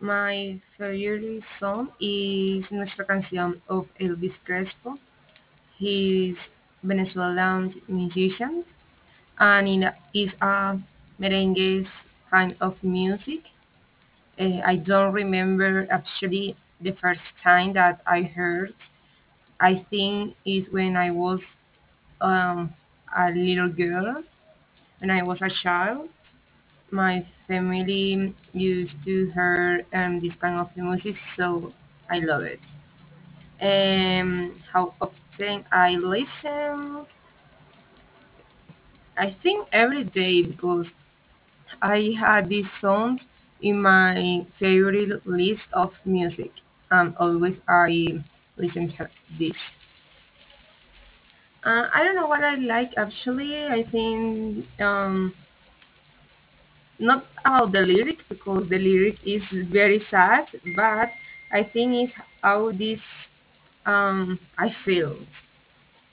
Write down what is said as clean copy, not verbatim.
My favorite song is Nuestra Canción of Elvis Crespo. He's Venezuelan musician and it is a merengue kind of music. I don't remember actually the first time that I heard. I think is when I was a little girl, when I was a child. My family used to hear this kind of music, so I love it. How often I listen? I think every day because I had these songs in my favorite list of music, and always I listen to this. I don't know what I like actually. I think not about the lyric because the lyric is very sad, but I think it's how this I feel.